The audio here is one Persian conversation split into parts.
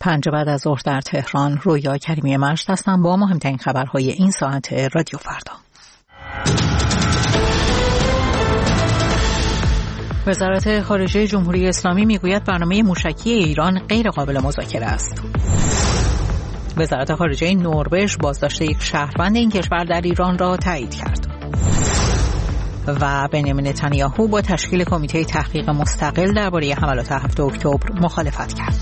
5 بعد از ظهر در تهران. رویا کریمی مجد هستم با مهمترین خبرهای این ساعت رادیو فردا. وزارت خارجه جمهوری اسلامی میگوید برنامه موشکی ایران غیر قابل مذاکره است. وزارت خارجه نروژ بازداشت یک شهروند این کشور در ایران را تایید کرد. و بنیامین نتانیاهو با تشکیل کمیته تحقیق مستقل درباره حملات 7 اکتبر مخالفت کرد.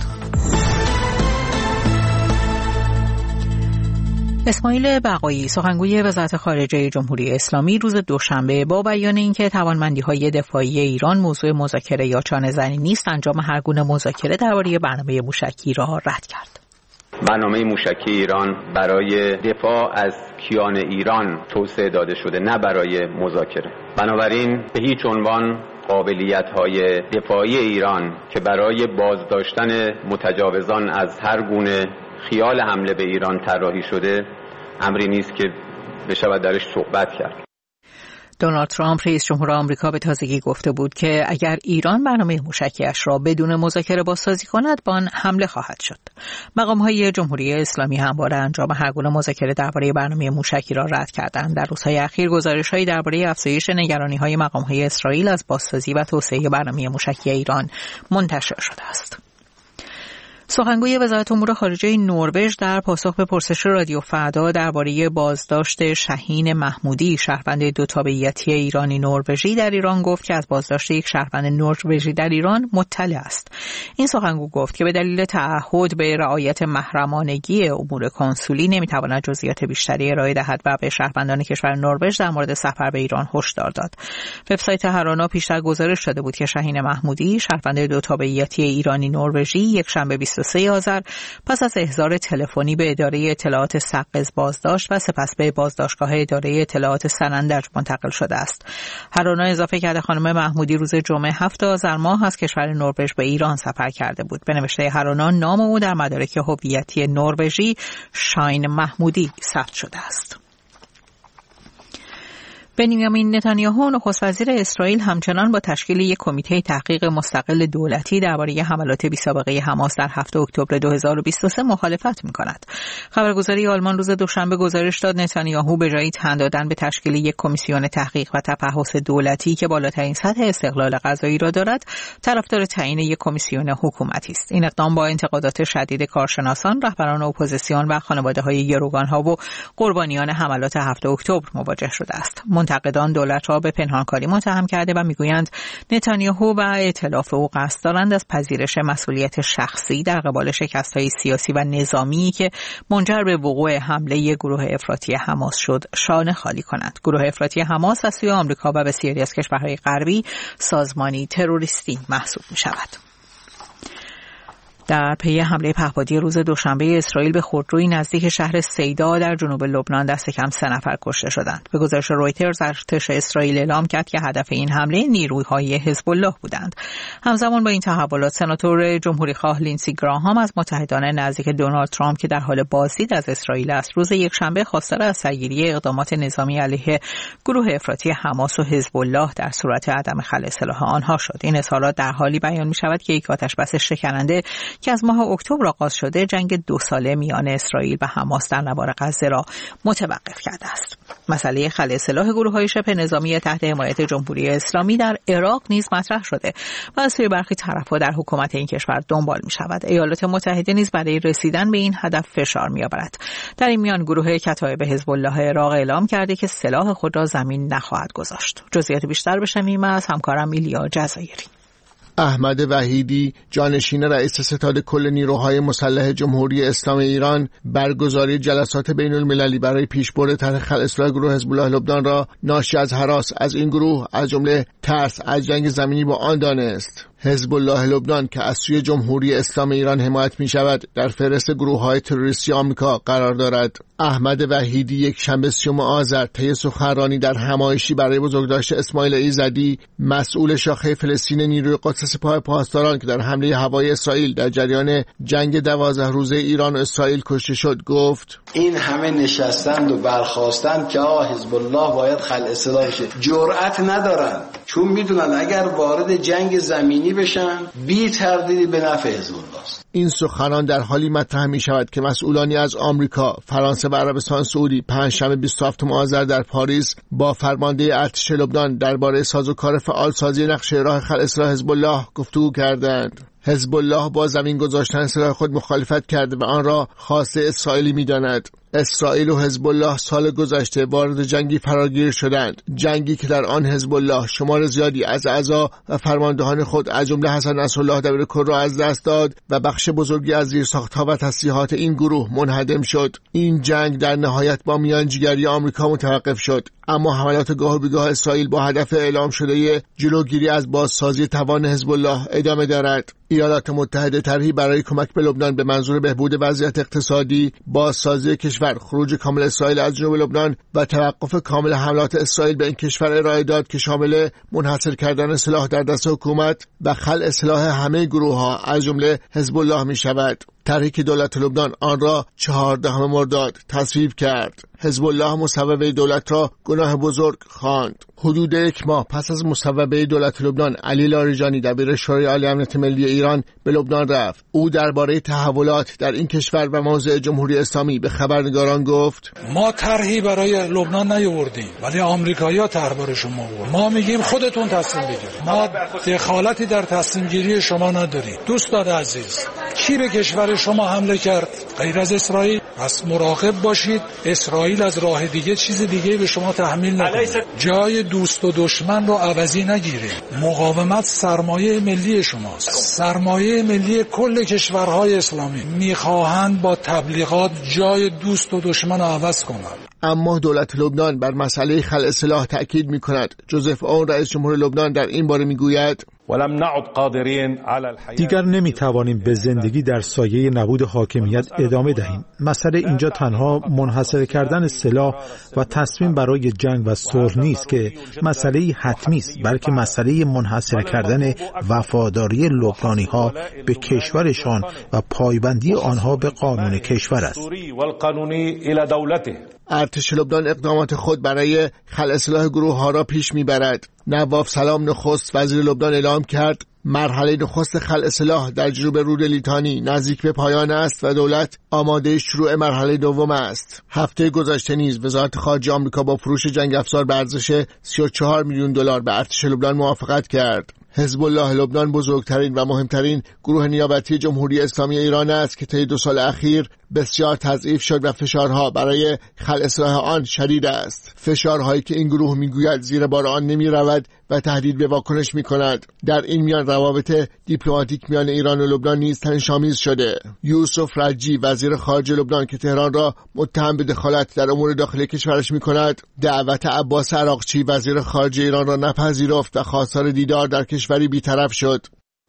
اسماعیل بقایی سخنگوی وزارت خارجه جمهوری اسلامی روز دوشنبه با بیان اینکه توانمندی‌های دفاعی ایران موضوع مذاکره یا چانه‌زنی نیست، انجام هر گونه مذاکره درباره برنامه موشکی را رد کرد. برنامه موشکی ایران برای دفاع از کیان ایران توسعه داده شده، نه برای مذاکره. بنابراین به هیچ عنوان قابلیت‌های دفاعی ایران که برای بازداشتن متجاوزان از هر گونه خیال حمله به ایران طراحی شده امری نیست که بشود درش صحبت کرد. دونالد ترامپ رئیس جمهور آمریکا به تازگی گفته بود که اگر ایران برنامه موشکی‌اش را بدون مذاکره بازسازی کند با آن حمله خواهد شد. مقام‌های جمهوری اسلامی همواره انجام هر گونه مذاکره درباره برنامه موشکی را رد کردند. در روزهای اخیر گزارش‌هایی درباره افزایش نگرانی‌های مقام‌های اسرائیل از بازسازی و توسعه برنامه موشکی ایران منتشر شده است. سخنگوی وزارت امور خارجه نروژ در پاسخ به پرسش رادیو فردا درباره بازداشت شهین محمودی شهروند دو تابعیتی ایرانی نروژی در ایران گفت که از بازداشت یک شهروند نروژی در ایران مطلع است. این سخنگو گفت که به دلیل تعهد به رعایت محرمانگی امور کنسولی نمیتواند جزئیات بیشتری ارائه دهد و به شهروندان کشور نروژ در مورد سفر به ایران هشدار داد. وبسایت هرانا پیشتر گزارش داده بود که شهین محمودی شهروند دو تابعیتی ایرانی نروژی یکشنبه 23 آذر پس از احضار تلفنی به اداره اطلاعات سقز بازداشت و سپس به بازداشتگاه اداره اطلاعات سنندج منتقل شده است. هرانا اضافه کرده خانم محمودی روز جمعه 7 آذر ماه از کشور نروژ به ایران سفر کرده بود. به نوشته هرانا نام او در مدارک هویتی نروژی شاین محمودی ثبت شده است. بنیامین نتانیاهو نخست وزیر اسرائیل همچنان با تشکیل یک کمیته تحقیق مستقل دولتی درباره حملات بی‌سابقه حماس در 7 اکتبر 2023 مخالفت می‌کند. خبرگزاری آلمان روز دوشنبه گزارش داد نتانیاهو به جای تن دادن به تشکیل یک کمیسیون تحقیق و تفحص دولتی که بالاترین سطح استقلال قضایی را دارد، طرفدار تعیین یک کمیسیون حکومتی است. این اقدام با انتقادات شدید کارشناسان، رهبران اپوزیسیون و خانواده‌های گروگان‌ها و قربانیان حملات 7 اکتبر مواجه شده است. منتقدان دولت را به پنهانکاری متهم کرده و میگویند نتانیاهو و ائتلاف او قصد دارند از پذیرش مسئولیت شخصی در قبال شکست‌های سیاسی و نظامی که منجر به وقوع حمله گروه افراطی حماس شد شانه خالی کنند. گروه افراطی حماس از سوی آمریکا و بسیاری از کشورهای غربی سازمانی تروریستی محسوب می‌شود. در پی حمله پهپادی روز دوشنبه اسرائیل به خودروی نزدیک شهر سیدا در جنوب لبنان دست کم 3 نفر کشته شدند. به گزارش رویترز ارتش اسرائیل اعلام کرد که هدف این حمله نیروهای حزب الله بودند. همزمان با این تحولات سناتور جمهوری‌خواه لینسی گراهام از متحدان نزدیک دونالد ترامپ که در حال بازدید از اسرائیل است روز یکشنبه خواستار از سرگیری اقدامات نظامی علیه گروه افراطی حماس و حزب الله در صورت عدم خلع سلاح آنها شد. این اظهارات در حالی بیان می‌شود که یک آتش‌بس شکننده که از ماه اکتبر آغاز شده جنگ 2 ساله میان اسرائیل و حماس در نوار غزه را متوقف کرده است. مسئله خلع سلاح گروه‌های شبه نظامی تحت حمایت جمهوری اسلامی در عراق نیز مطرح شده و از سوی برخی طرف‌ها در حکومت این کشور دنبال می‌شود. ایالات متحده نیز برای رسیدن به این هدف فشار می‌آورد. در این میان گروه کتایب حزب الله عراق اعلام کرده که سلاح خود را زمین نخواهد گذاشت. جزئیات بیشتر بشنویم از همکارم ایلیا جزایری. احمد وحیدی جانشین رئیس ستاد کل نیروهای مسلح جمهوری اسلامی ایران برگزاری جلسات بین المللی برای پیشبرد طرح خلع سلاح گروه حزب الله لبنان را ناشی از هراس از این گروه از جمله ترس از جنگ زمینی با آن دانست. حزب الله لبنان که از سوی جمهوری اسلامی ایران حمایت می شود در فهرست گروه‌های تروریستی آمریکا قرار دارد. احمد وحیدی یک شنبه 30 آذر طی سخنرانی در همایشی برای بزرگداشت اسماعیل ایزدی مسئول شاخه فلسطین نیروی قدس سپاه پاسداران که در حمله هوایی اسرائیل در جریان جنگ 12 روزه ایران و اسرائیل کشته شد گفت این همه نشستند و برخاستند که حزب الله باید خلع سلاح شه، جرأت ندارند چون میدونن اگر وارد جنگ زمینی جمهوری بشن بی تردیدی به نفع حزب الله است. این سخنان در حالی مطرح می شود که مسئولانی از آمریکا، فرانسه و عربستان سعودی پنجشنبه 27 آذر در پاریس با فرمانده ارتش لبنان درباره سازوکار فعالسازی نقشه راه خلع اصلاح حزب الله گفتگو کردند. حزب الله با زمین گذاشتن سلاح خود مخالفت کرده و آن را خاصه اسرائیلی می‌داند. اسرائیل و حزب الله سال گذشته وارد جنگی فراگیر شدند، جنگی که در آن حزب الله شمار زیادی از اعضا و فرماندهان خود از جمله حسن نصرالله دبیرکل را از دست داد و بخش بزرگی از زیرساخت‌ها و تسلیحات این گروه منهدم شد. این جنگ در نهایت با میانجیگری آمریکا متوقف شد، اما حملات گاه به گاه اسرائیل با هدف اعلام شده جلوگیری از بازسازی توان حزب الله ادامه دارد. ایالات متحده طرحی برای کمک به لبنان به منظور بهبود وضعیت اقتصادی، بازسازی کشور، خروج کامل اسرائیل از جنوب لبنان و توقف کامل حملات اسرائیل به این کشور ارائه داد که شامل منحصر کردن سلاح در دست حکومت و خلع سلاح همه گروه‌ها از جمله حزب الله می شود. طرحی که دولت لبنان آن را 14 مرداد تصویب کرد. حزب الله مصوبه دولت را گناه بزرگ خواند. حدود یک ماه پس از مصوبه دولت لبنان، علی لاریجانی دبیر شورای عالی امنیت ملی ایران به لبنان رفت. او درباره تحولات در این کشور و موضع جمهوری اسلامی به خبرنگاران گفت: ما طرحی برای لبنان نیاوردیم، ولی آمریکایی‌ها طرح برای شما آوردن. ما میگیم خودتون تصمیم بگیرید. ما دخالتی در تصمیم گیری شما نداریم. دوستان عزیز، کی به کشور شما حمله کرد غیر از اسرائیل؟ پس مراقب باشید اسرائیل از راه دیگه چیز دیگه به شما تحمیل نکنه. جای دوست و دشمن رو عوضی نگیرید. مقاومت سرمایه ملی شماست، سرمایه ملی کل کشورهای اسلامی. میخواهند با تبلیغات جای دوست و دشمن رو عوض کنند. اما دولت لبنان بر مسئله خلع سلاح تأکید می‌کند. جوزف اون رئیس جمهور لبنان در این باره می‌گوید: دیگر نمیتوانیم به زندگی در سایه نبود حاکمیت ادامه دهیم. مسئله اینجا تنها منحصر کردن سلاح و تصمیم برای جنگ و صلح نیست که مسئله حتمی است، بلکه مسئله منحصر کردن وفاداری لبنانی‌ها به کشورشان و پایبندی آنها به قانون کشور است. ارتش لبنان اقدامات خود برای خلع سلاح گروه‌ها را پیش می‌برد. نواف سلام نخست وزیر لبنان اعلام کرد مرحله نخست خلع سلاح در جنوب رود لیتانی نزدیک به پایان است و دولت آماده شروع مرحله دوم است. هفته گذشته نیز وزارت خارجه آمریکا با فروش جنگ افزار به ارزش 34 میلیون دلار به ارتش لبنان موافقت کرد. حزب الله لبنان بزرگترین و مهمترین گروه نیابتی جمهوری اسلامی ایران است که طی 2 سال اخیر بسیار تضعیف شد و فشارها برای خلع سلاح آن شدید است. فشارهایی که این گروه میگوید زیر بار آن نمی رود و تهدید به واکنش می کند. در این میان روابط دیپلماتیک میان ایران و لبنان نیز تنش‌آمیز شده. یوسف رجی وزیر خارجه لبنان که تهران را متهم به دخالت در امور داخلی کشورش می کند، دعوت عباس عراقچی وزیر خارجه ایران را نپذیرفت و خواستار دیدار در کشوری بی‌طرف شد.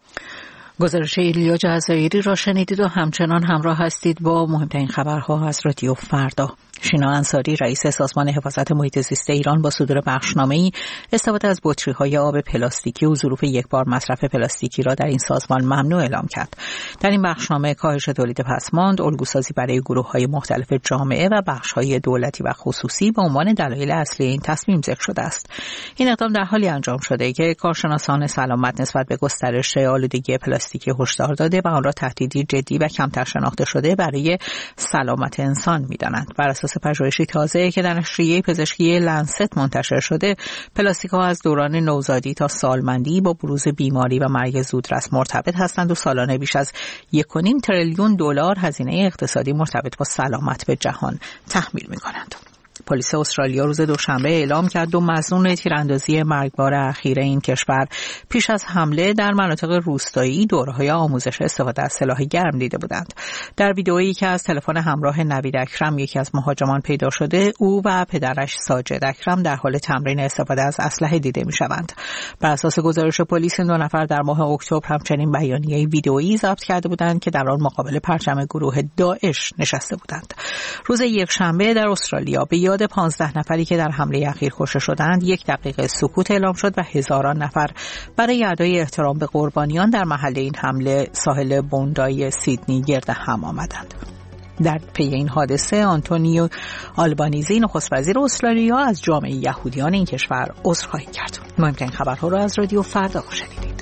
گزارش ایلیا جزایری را شنیدید و همچنان همراه هستید با مهمترین خبرها از رادیو فردا. شینا انصاری رئیس سازمان حفاظت محیط زیست ایران با صدور بخشنامه‌ای استفاده از بطری‌های آب پلاستیکی و ظروف یکبار مصرف پلاستیکی را در این سازمان ممنوع اعلام کرد. در این بخشنامه کاهش تولید پسماند، الگوسازی برای گروه‌های مختلف جامعه و بخش‌های دولتی و خصوصی به عنوان دلایل اصلی این تصمیم ذکر شده است. این اقدام در حالی انجام شده که کارشناسان سلامت نسبت به گسترش آلودگی پلاستیکی هشدار داده و آن را تهدیدی جدی و کمتر شناخته شده برای سلامت انسان می‌دانند. بر اساس پژوهشی تازه که در نشریه پزشکی لنست منتشر شده، پلاستیک‌ها از دوران نوزادی تا سالمندی با بروز بیماری و مرگ زودرس مرتبط هستند و سالانه بیش از 1.5 تریلیون دلار هزینه اقتصادی مرتبط با سلامت به جهان تحمیل می‌کنند. پلیس استرالیا روز دوشنبه اعلام کرد 2 مظنون تیراندازی مرگبار اخیر این کشور پیش از حمله در مناطق روستایی دوره‌های آموزش استفاده از سلاح گرم دیده بودند. در ویدئویی که از تلفن همراه نوید اکرم یکی از مهاجمان پیدا شده، او و پدرش ساجد اکرم در حال تمرین استفاده از اسلحه دیده می‌شوند. بر اساس گزارش پلیس، این 2 نفر در ماه اکتبر همچنین بیانیه ویدئویی ضبط کرده بودند که در آن مقابل پرچم گروه داعش نشسته بودند. روز یکشنبه در استرالیا به یاد 15 نفری که در حمله اخیر کشته شدند 1 دقیقه سکوت اعلام شد و هزاران نفر برای ادای احترام به قربانیان در محل این حمله ساحل بوندای سیدنی گرد هم آمدند. در پی این حادثه آنتونیو آلبانیزی نخست وزیر استرالیا از جامعه یهودیان این کشور عذرخواهی کرد. مهمترین خبرها را از رادیو فردا شنیدید.